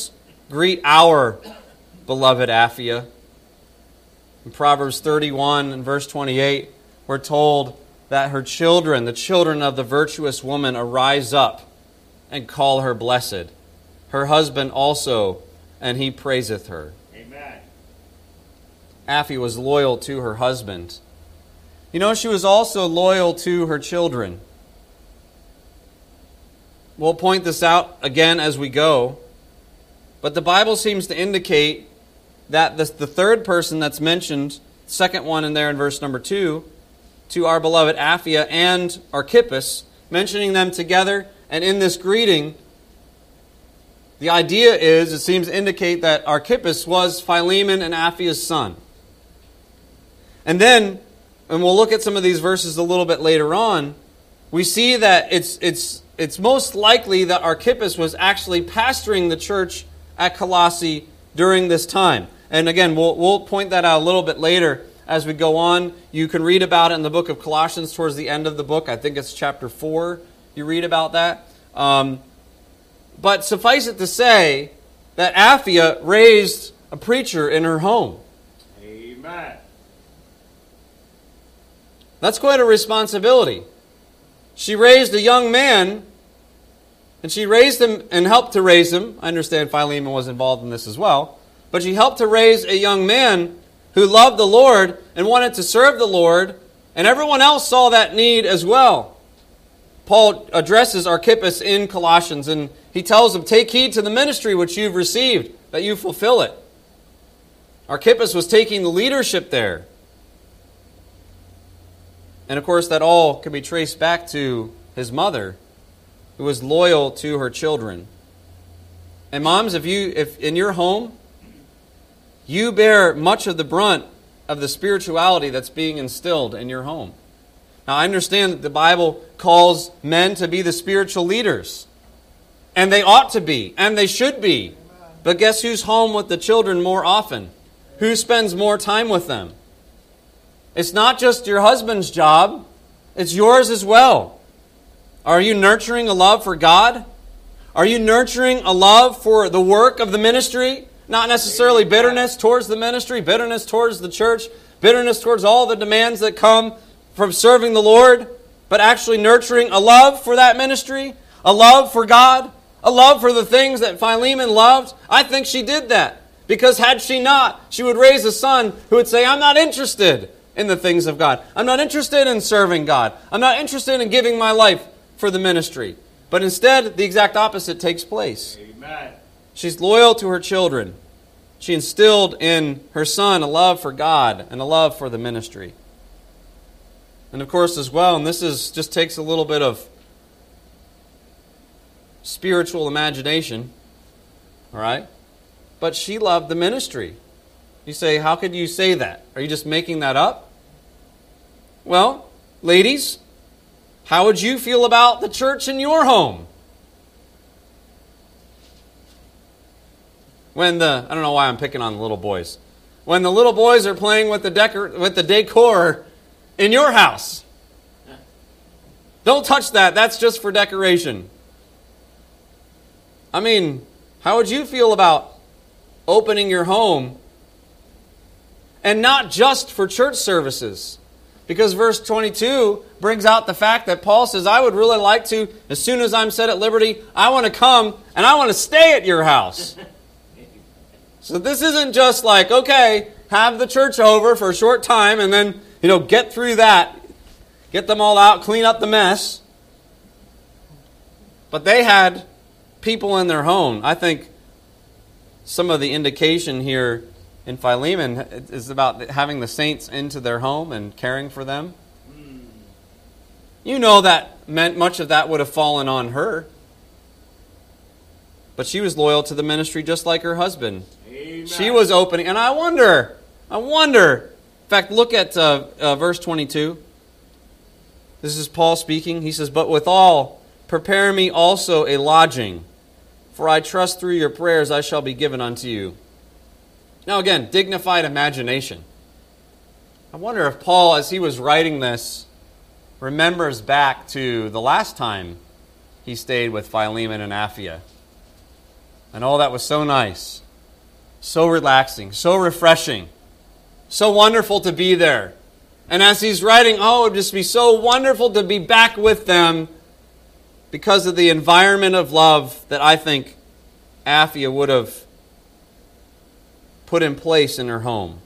S1: greet our beloved Apphia. In Proverbs 31 and verse 28, we're told that her children, the children of the virtuous woman, arise up and call her blessed. Her husband also, and he praiseth her.
S2: Amen.
S1: Apphia was loyal to her husband. You know, she was also loyal to her children. We'll point this out again as we go. But the Bible seems to indicate that the third person that's mentioned, second one in there in verse number 2, to our beloved Apphia and Archippus, mentioning them together. And in this greeting, the idea is, it seems to indicate that Archippus was Philemon and Apphia's son. And then, and we'll look at some of these verses a little bit later on, we see that it's most likely that Archippus was actually pastoring the church at Colossae during this time. And again, we'll point that out a little bit later as we go on. You can read about it in the book of Colossians towards the end of the book. I think it's chapter 4. You read about that. But suffice it to say that Apphia raised a preacher in her home.
S2: Amen.
S1: That's quite a responsibility. She raised a young man, and she raised him and helped to raise him. I understand Philemon was involved in this as well. But she helped to raise a young man who loved the Lord and wanted to serve the Lord, and everyone else saw that need as well. Paul addresses Archippus in Colossians, and he tells him, take heed to the ministry which you've received, that you fulfill it. Archippus was taking the leadership there. And of course, that all can be traced back to his mother, who was loyal to her children. And moms, if in your home, you bear much of the brunt of the spirituality that's being instilled in your home. Now, I understand that the Bible calls men to be the spiritual leaders. And they ought to be, and they should be. But guess who's home with the children more often? Who spends more time with them? It's not just your husband's job, it's yours as well. Are you nurturing a love for God? Are you nurturing a love for the work of the ministry? Not necessarily bitterness towards the ministry, bitterness towards the church, bitterness towards all the demands that come from serving the Lord, but actually nurturing a love for that ministry, a love for God, a love for the things that Philemon loved. I think she did that. Because had she not, she would raise a son who would say, I'm not interested in the things of God. I'm not interested in serving God. I'm not interested in giving my life for the ministry. But instead, the exact opposite takes place.
S2: Amen.
S1: She's loyal to her children. She instilled in her son a love for God and a love for the ministry. And of course as well, and this just takes a little bit of spiritual imagination, all right? But she loved the ministry. You say, how could you say that? Are you just making that up? Well, ladies, how would you feel about the church in your home? I don't know why I'm picking on the little boys. When the little boys are playing with the decor in your house. Don't touch that. That's just for decoration. I mean, how would you feel about opening your home? And not just for church services. Because verse 22 brings out the fact that Paul says, I would really like to, as soon as I'm set at liberty, I want to come and I want to stay at your house. So this isn't just like, okay, have the church over for a short time and then, get through that. Get them all out, clean up the mess. But they had people in their home. I think some of the indication here in Philemon is about having the saints into their home and caring for them. You know that meant much of that would have fallen on her. But she was loyal to the ministry just like her husband.
S2: Amen.
S1: She was opening. And I wonder. In fact, look at verse 22. This is Paul speaking. He says, but withal, prepare me also a lodging, for I trust through your prayers I shall be given unto you. Now again, dignified imagination. I wonder if Paul, as he was writing this, remembers back to the last time he stayed with Philemon and Apphia. And oh, that was so nice, so relaxing, so refreshing, so wonderful to be there. And as he's writing, oh, it would just be so wonderful to be back with them because of the environment of love that I think Aphia would have put in place in her home.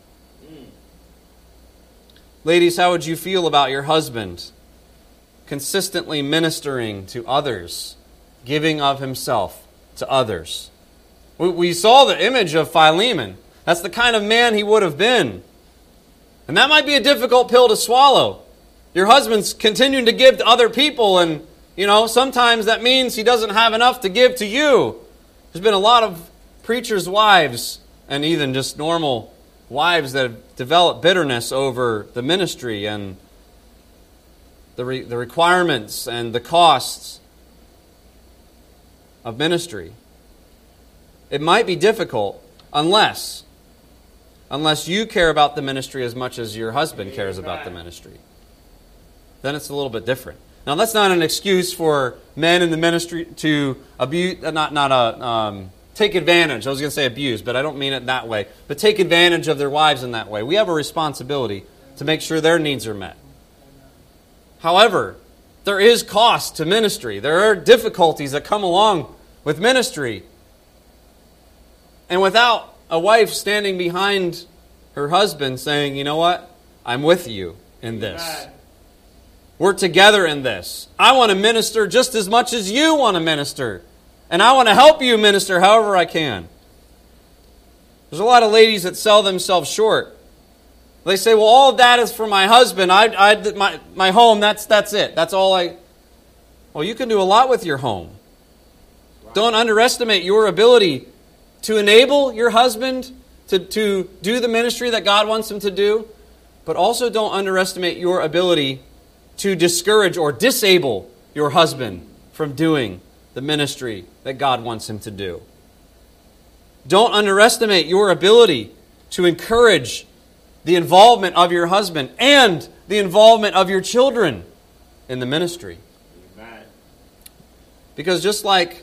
S1: Ladies, how would you feel about your husband consistently ministering to others, giving of himself to others? We saw the image of Philemon. That's the kind of man he would have been. And that might be a difficult pill to swallow. Your husband's continuing to give to other people, and, sometimes that means he doesn't have enough to give to you. There's been a lot of preachers' wives, and even just normal wives, that have developed bitterness over the ministry and the requirements and the costs of ministry. It might be difficult unless you care about the ministry as much as your husband cares about the ministry. Then it's a little bit different. Now, that's not an excuse for men in the ministry to abuse, take advantage. I was going to say abuse, but I don't mean it that way. But take advantage of their wives in that way. We have a responsibility to make sure their needs are met. However, there is cost to ministry. There are difficulties that come along with ministry. And without a wife standing behind her husband saying, you know what? I'm with you in this. We're together in this. I want to minister just as much as you want to minister. And I want to help you minister however I can. There's a lot of ladies that sell themselves short. They say, well, all of that is for my husband. My home, that's it. That's all I... Well, you can do a lot with your home. Don't underestimate your ability to enable your husband to do the ministry that God wants him to do, but also don't underestimate your ability to discourage or disable your husband from doing the ministry that God wants him to do. Don't underestimate your ability to encourage the involvement of your husband and the involvement of your children in the ministry.
S2: Amen.
S1: Because just like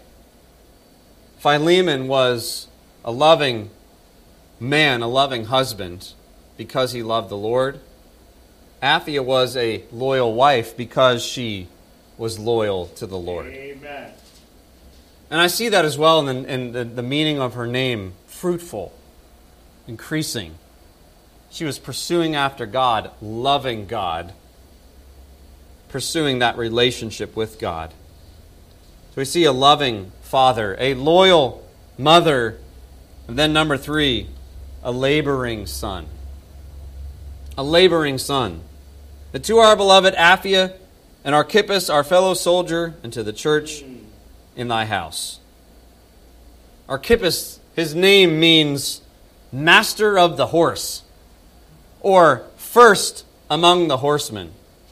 S1: Philemon was a loving man, a loving husband, because he loved the Lord, Aphia was a loyal wife because she was loyal to the Lord.
S2: Amen.
S1: And I see that as well in the meaning of her name, fruitful, increasing. She was pursuing after God, loving God, pursuing that relationship with God. So we see a loving father, a loyal mother, and then number 3, a laboring son. A laboring son. And to our beloved Aphia and Archippus, our fellow soldier, and to the church in thy house. Archippus, his name means master of the horse, or first among the horsemen.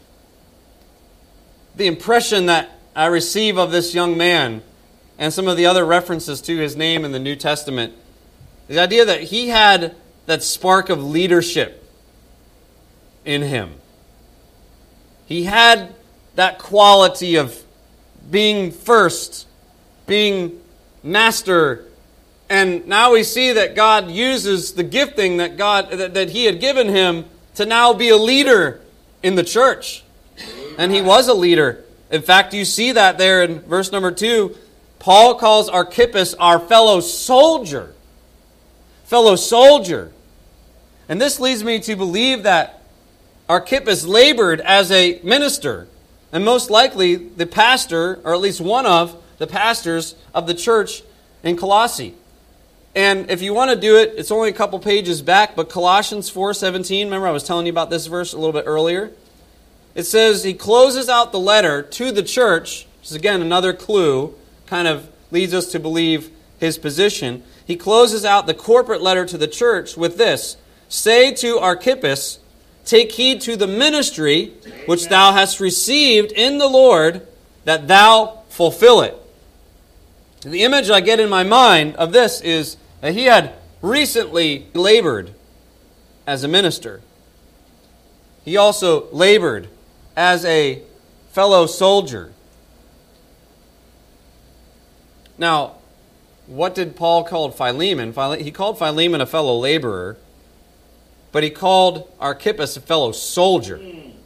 S1: The impression that I receive of this young man and some of the other references to his name in the New Testament, the idea that he had that spark of leadership in him. He had that quality of being first, being master. And now we see that God uses the gifting that he had given him to now be a leader in the church. And he was a leader. In fact, you see that there in verse number 2. Paul calls Archippus our fellow soldier. Fellow soldier. And this leads me to believe that Archippus labored as a minister. And most likely the pastor, or at least one of the pastors of the church in Colossae. And if you want to do it, it's only a couple pages back, but Colossians 4:17, remember I was telling you about this verse a little bit earlier? It says he closes out the letter to the church, which is again another clue, kind of leads us to believe his position. He closes out the corporate letter to the church with this: say to Archippus, take heed to the ministry which thou hast received in the Lord, that thou fulfill it. The image I get in my mind of this is that he had recently labored as a minister. He also labored as a fellow soldier. Now, what did Paul call Philemon? He called Philemon a fellow laborer, but he called Archippus a fellow soldier.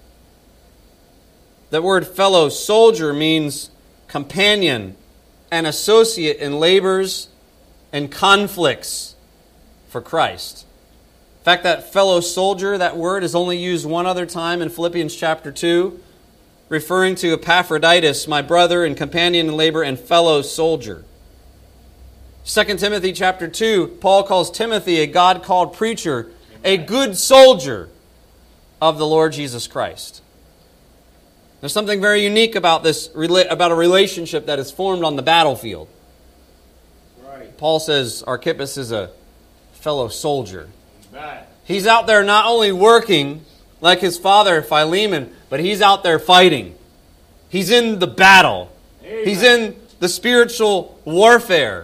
S1: That word fellow soldier means companion and associate in labors and conflicts for Christ. In fact, that fellow soldier, that word is only used one other time in Philippians chapter 2, referring to Epaphroditus, my brother and companion in labor and fellow soldier. 2 Timothy chapter 2, Paul calls Timothy a God-called preacher, a good soldier of the Lord Jesus Christ. There's something very unique about about a relationship that is formed on the battlefield.
S2: Right.
S1: Paul says Archippus is a fellow soldier.
S2: Amen.
S1: He's out there not only working like his father Philemon, but he's out there fighting. He's in the battle.
S2: Amen.
S1: He's in the spiritual warfare.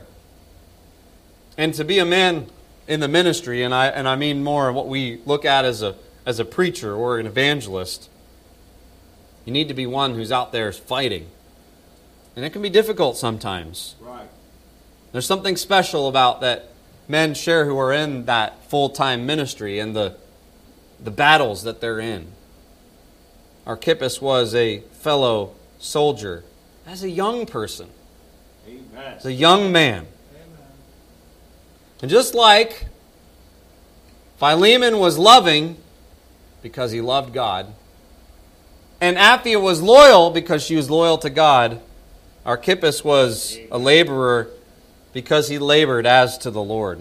S1: And to be a man in the ministry, and I mean more what we look at as a preacher or an evangelist, you need to be one who's out there fighting. And it can be difficult sometimes.
S2: Right.
S1: There's something special about that men share who are in that full-time ministry and the battles that they're in. Archippus was a fellow soldier as a young person,
S2: Amen.
S1: as a young man. And just like Philemon was loving because he loved God, and Apphia was loyal because she was loyal to God, Archippus was a laborer because he labored as to the Lord.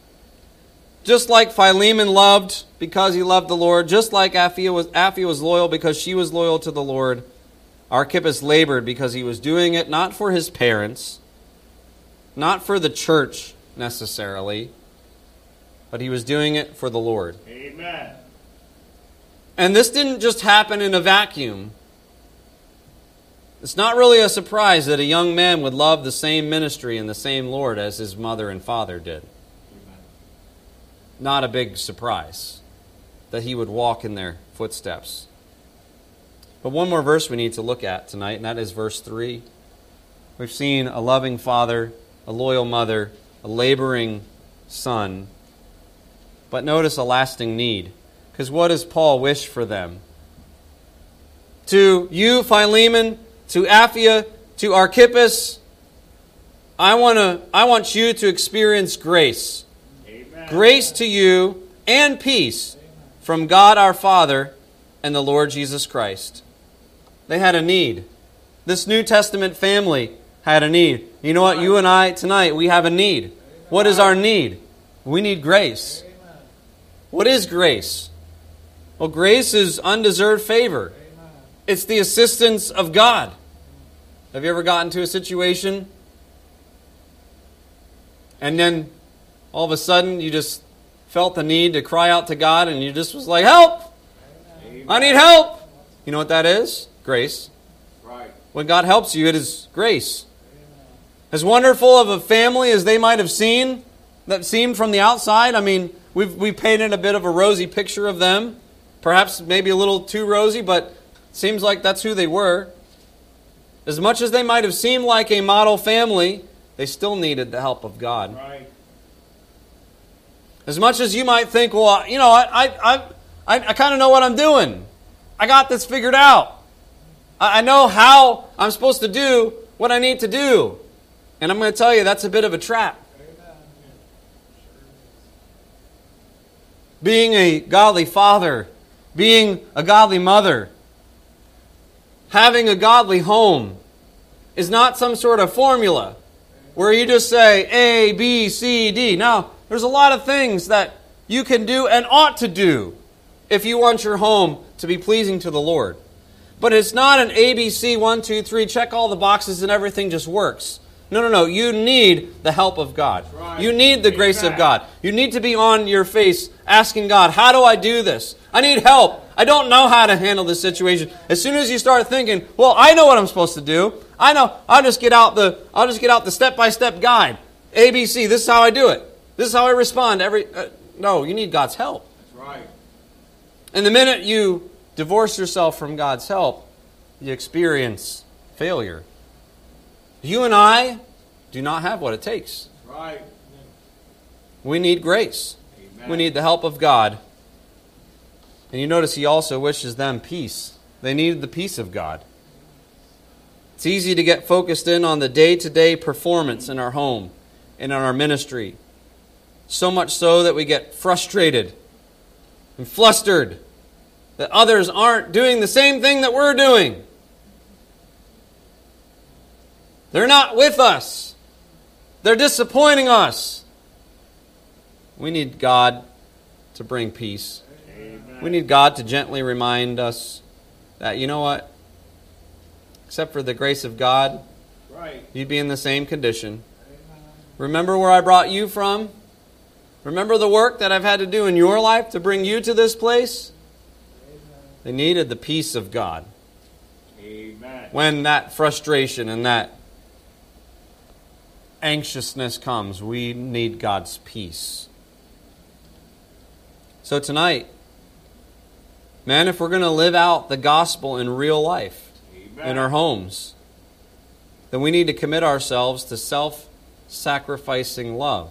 S1: Just like Philemon loved because he loved the Lord, just like Apphia was loyal because she was loyal to the Lord, Archippus labored because he was doing it not for his parents, not for the church necessarily, but he was doing it for the Lord.
S2: Amen.
S1: And this didn't just happen in a vacuum. It's not really a surprise that a young man would love the same ministry and the same Lord as his mother and father did.
S2: Amen.
S1: Not a big surprise that he would walk in their footsteps. But one more verse we need to look at tonight, and that is verse 3. We've seen a loving father, a loyal mother, a laboring son. But notice a lasting need. Because what does Paul wish for them? To you, Philemon, to Apphia, to Archippus, I want you to experience grace.
S2: Amen.
S1: Grace to you and peace from God our Father and the Lord Jesus Christ. They had a need. This New Testament family had a need. You know what? You and I, tonight, we have a need. What is our need? We need grace. What is grace? Well, grace is undeserved favor. It's the assistance of God. Have you ever gotten to a situation and then all of a sudden you just felt the need to cry out to God and you just was like, help!
S2: Amen.
S1: I need help! You know what that is? Grace.
S2: Right.
S1: When God helps you, it is grace. As wonderful of a family as they might have seemed from the outside, I mean, we've painted a bit of a rosy picture of them. Perhaps maybe a little too rosy, but it seems like that's who they were. As much as they might have seemed like a model family, they still needed the help of God.
S2: Right.
S1: As much as you might think, well, you know, I kind of know what I'm doing. I got this figured out. I know how I'm supposed to do what I need to do. And I'm going to tell you, that's a bit of a trap. Being a godly father, being a godly mother, having a godly home is not some sort of formula where you just say A, B, C, D. No, there's a lot of things that you can do and ought to do if you want your home to be pleasing to the Lord. But it's not an ABC, 1, 2, 3, check all the boxes and everything just works. No. You need the help of God.
S2: Right.
S1: You need the grace of God. You need to be on your face asking God, how do I do this? I need help. I don't know how to handle this situation. As soon as you start thinking, well, I know what I'm supposed to do. I know. I'll just get out the step-by-step guide. ABC, this is how I do it. This is how I respond. No, you need God's help.
S2: That's right.
S1: And the minute you divorce yourself from God's help, you experience failure. You and I do not have what it takes.
S2: That's Right.
S1: We need grace.
S2: Amen.
S1: We need the help of God. And you notice he also wishes them peace. They needed the peace of God. It's easy to get focused in on the day-to-day performance in our home and in our ministry. So much so that we get frustrated and flustered that others aren't doing the same thing that we're doing. They're not with us. They're disappointing us. We need God to bring peace.
S2: Amen.
S1: We need God to gently remind us that, you know what? Except for the grace of God,
S2: Right.
S1: you'd be in the same condition. Remember where I brought you from? Remember the work that I've had to do in your life to bring you to this place? They needed the peace of God.
S2: Amen.
S1: When that frustration and that anxiousness comes, we need God's peace. So tonight, man, if we're going to live out the gospel in real life,
S2: Amen.
S1: in our homes, then we need to commit ourselves to self-sacrificing love.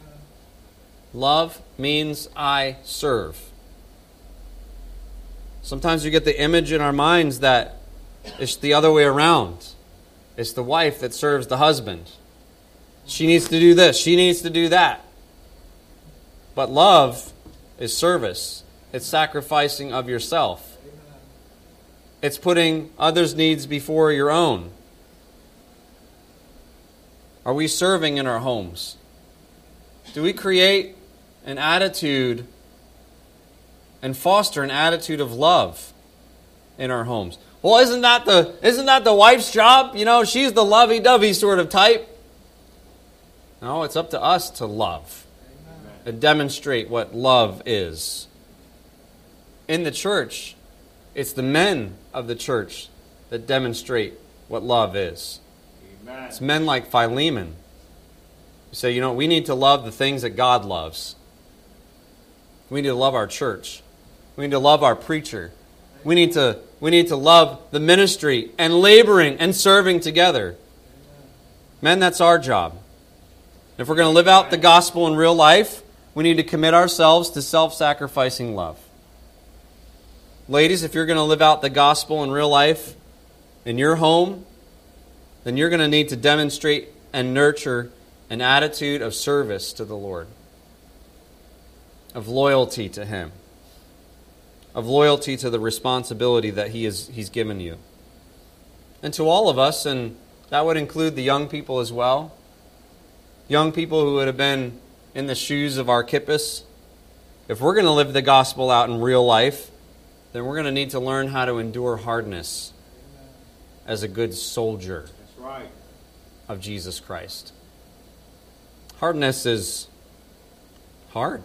S1: Love means I serve. Sometimes we get the image in our minds that it's the other way around. It's the wife that serves the husband. She needs to do this. She needs to do that. But love is service. It's sacrificing of yourself. It's putting others' needs before your own. Are we serving in our homes? Do we create an attitude and foster an attitude of love in our homes? Well, isn't that the wife's job? You know, she's the lovey-dovey sort of type. No, it's up to us to love and demonstrate what love is. In the church, it's the men of the church that demonstrate what love is.
S2: Amen.
S1: It's men like Philemon who say, you know, we need to love the things that God loves. We need to love our church. We need to love our preacher. We need to love the ministry and laboring and serving together. Men, that's our job. If we're going to live out the gospel in real life, we need to commit ourselves to self-sacrificing love. Ladies, if you're going to live out the gospel in real life in your home, then you're going to need to demonstrate and nurture an attitude of service to the Lord, of loyalty to Him, of loyalty to the responsibility that He's given you. And to all of us, and that would include the young people as well, young people who would have been in the shoes of Archippus, if we're going to live the gospel out in real life, then we're going to need to learn how to endure hardness as a good soldier
S2: That's right.
S1: of Jesus Christ. Hardness is hard.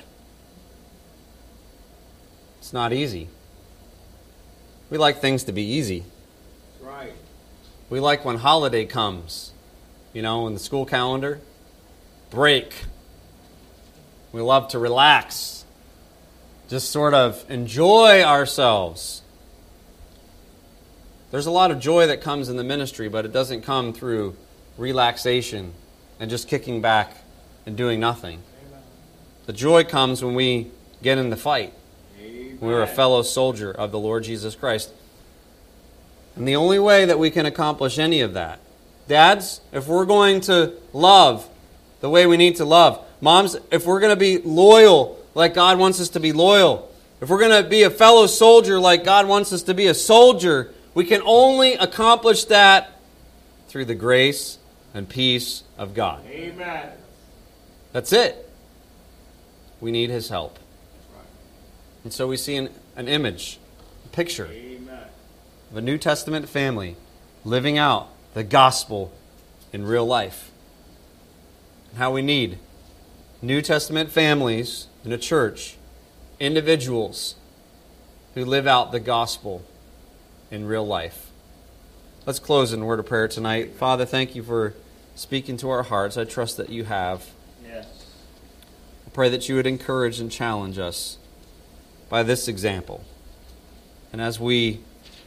S1: It's not easy. We like things to be easy.
S2: That's right.
S1: We like when holiday comes, you know, in the school calendar, break. We love to relax, just sort of enjoy ourselves. There's a lot of joy that comes in the ministry, but it doesn't come through relaxation and just kicking back and doing nothing. The joy comes when we get in the fight.
S2: Amen.
S1: When we're a fellow soldier of the Lord Jesus Christ. And the only way that we can accomplish any of that, dads, if we're going to love the way we need to love, moms, if we're going to be loyal like God wants us to be loyal, if we're going to be a fellow soldier like God wants us to be a soldier, we can only accomplish that through the grace and peace of God.
S2: Amen.
S1: That's it. We need His help.
S2: That's right.
S1: And so we see an image, a picture
S2: Amen.
S1: of a New Testament family living out the gospel in real life. And how we need New Testament families in a church, individuals who live out the gospel in real life. Let's close in a word of prayer tonight. Father, thank you for speaking to our hearts. I trust that you have.
S2: Yes.
S1: I pray that you would encourage and challenge us by this example. And as we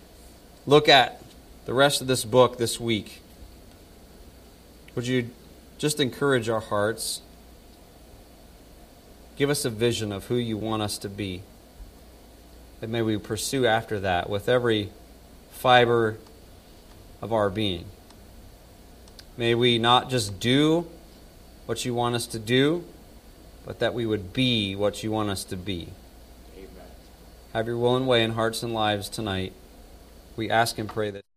S1: look at the rest of this book this week, would you just encourage our hearts. Give us a vision of who you want us to be. And may we pursue after that with every fiber of our being. May we not just do what you want us to do, but that we would be what you want us to be.
S2: Amen.
S1: Have your will and way in hearts and lives tonight. We ask and pray that.